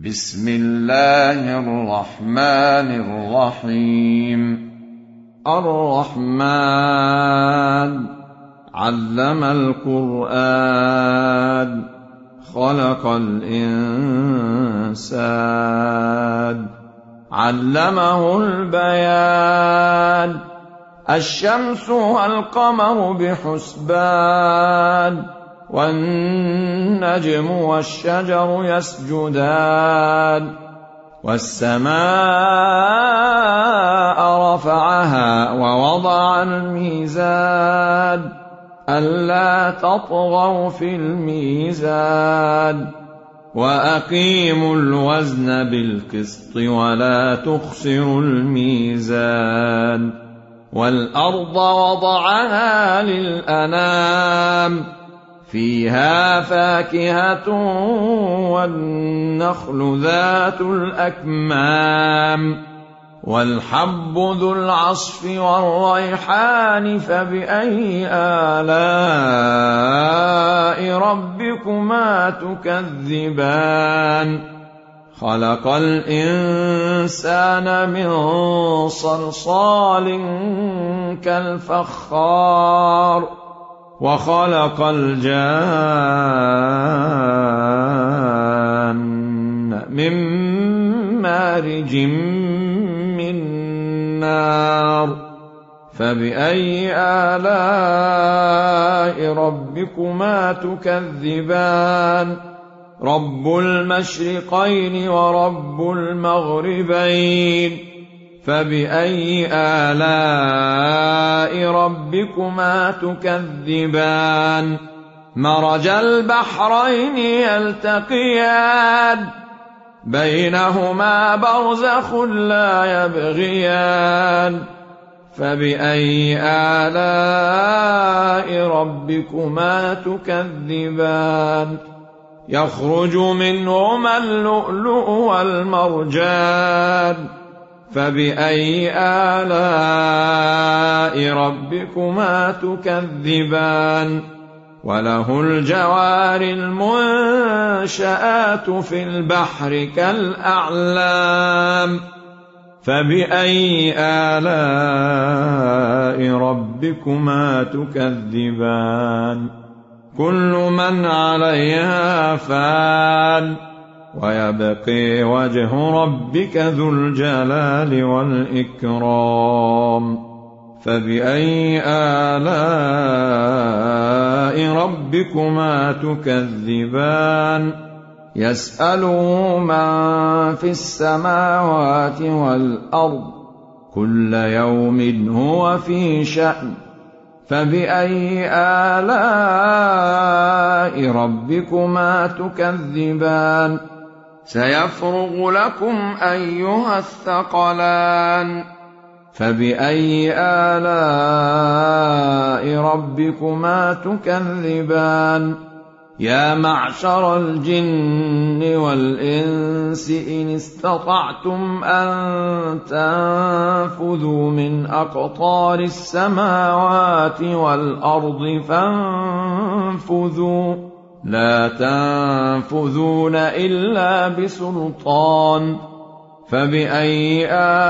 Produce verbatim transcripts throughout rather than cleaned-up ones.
بسم الله الرحمن الرحيم. الرحمن علم القرآن خلق الإنسان علمه البيان الشمس والقمر بحسبان والنجم والشجر يسجدان والسماء رفعها ووضع الميزان ألا تطغوا في الميزان وأقيموا الوزن بالقسط ولا تخسروا الميزان والأرض وضعها للأنام فيها فاكهة والنخل ذات الأكمام والحب ذو العصف والريحان فبأي آلاء ربكما تكذبان خلق الإنسان من صلصال كالفخار وخلق الجان من مارج من نار فبأي آلاء ربكما تكذبان رب المشرقين ورب المغربين فبأي آلاء ربكما تكذبان مرج البحرين يلتقيان بينهما برزخ لا يبغيان فبأي آلاء ربكما تكذبان يخرج منهما اللؤلؤ والمرجان فبأي آلاء ربكما تكذبان وله الجوار المنشآت في البحر كالأعلام فبأي آلاء ربكما تكذبان كل من عليها فان ويبقي وجه ربك ذو الجلال والإكرام فبأي آلاء ربكما تكذبان يسأله من في السماوات والأرض كل يوم هو في شأن فبأي آلاء ربكما تكذبان سيفرغ لكم أيها الثقلان فبأي آلاء ربكما تكذبان يا معشر الجن والإنس إن استطعتم أن تنفذوا من أقطار السماوات والأرض فانفذوا لا تنفذون إلا بسلطان فبأي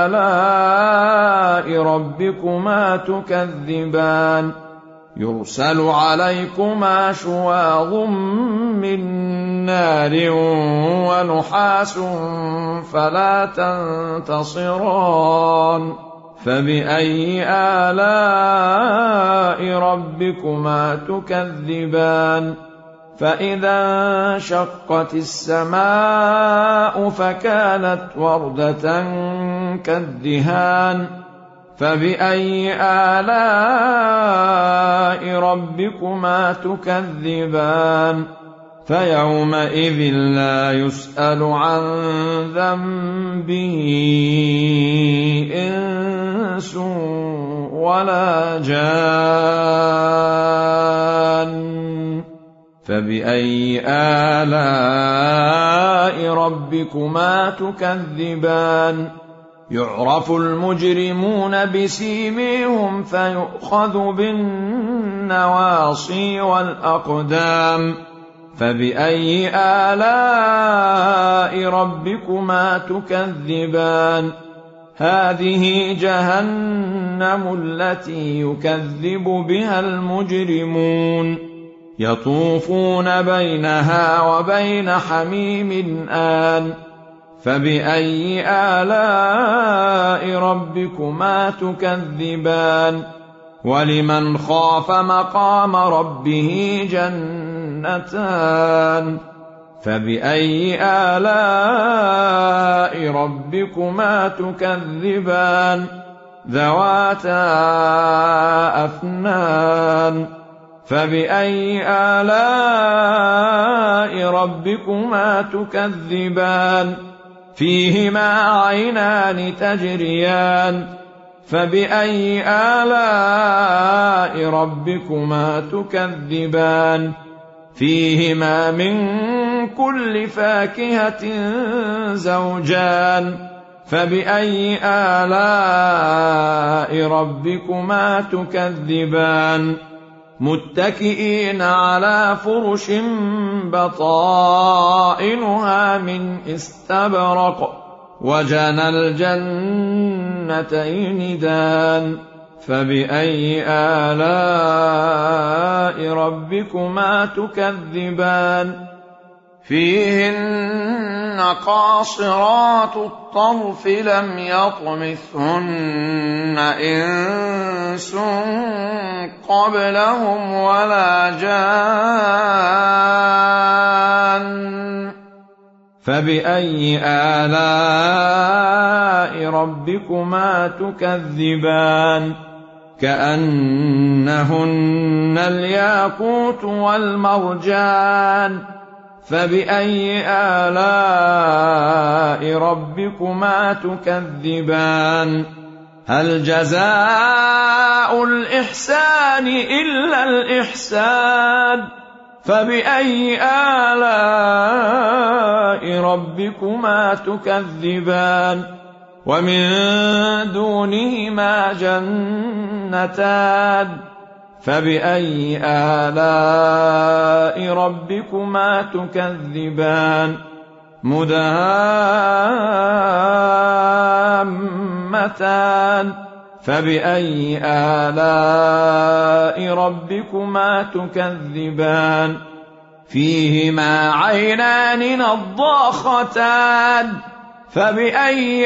آلاء ربكما تكذبان يرسل عليكما شواظ من نار ونحاس فلا تنتصران فبأي آلاء ربكما تكذبان فإذا انشقت السماء فكانت وردة كالدهان فبأي آلاء ربكما تكذبان فيومئذ لا يسأل عن ذنبه إنس ولا جان فبأي آلاء ربكما تكذبان يعرف المجرمون بسيميهم فيؤخذ بالنواصي والأقدام فبأي آلاء ربكما تكذبان هذه جهنم التي يكذب بها المجرمون يطوفون بينها وبين حميم آن فبأي آلاء ربكما تكذبان ولمن خاف مقام ربه جنتان فبأي آلاء ربكما تكذبان ذواتا أفنان فبأي آلاء ربكما تكذبان فيهما عينان تجريان فبأي آلاء ربكما تكذبان فيهما من كل فاكهة زوجان فبأي آلاء ربكما تكذبان متكئين على فرش بطائنها من استبرق وجنى الجنتين دان فبأي آلاء ربكما تكذبان فيهن قاصرات الطرف لم يطمثهن إنس قبلهم ولا جان فبأي آلاء ربكما تكذبان كأنهن الياقوت والمرجان فبأي آلاء ربكما تكذبان هل جزاء الإحسان إلا الإحسان فبأي آلاء ربكما تكذبان ومن دونهما جنتان فبأي آلاء ربكما تكذبان مدهامتان فبأي آلاء ربكما تكذبان فيهما عينان نضاختان فبأي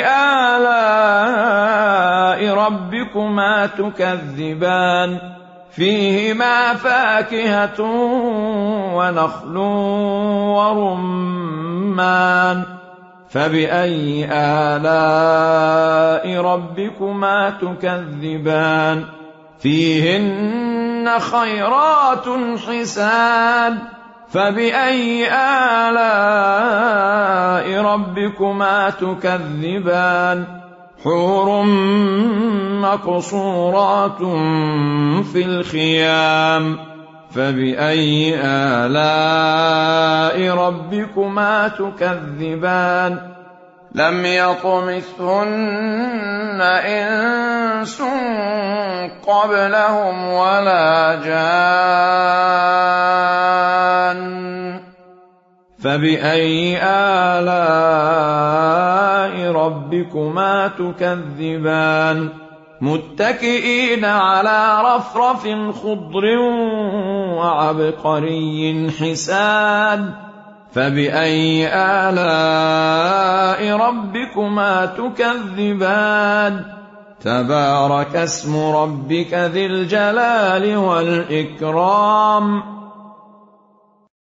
آلاء ربكما تكذبان فيهما فاكهة ونخل ورمان فبأي آلاء ربكما تكذبان فيهن خيرات حسان فبأي آلاء ربكما تكذبان حور مقصورات في الخيام فبأي آلاء ربكما تكذبان لم يطمثهن إنس قبلهم ولا جان فبأي آلاء ربكما تكذبان متكئين على رفرف خضر وعبقري حسان فبأي آلاء ربكما تكذبان تبارك اسم ربك ذي الجلال والإكرام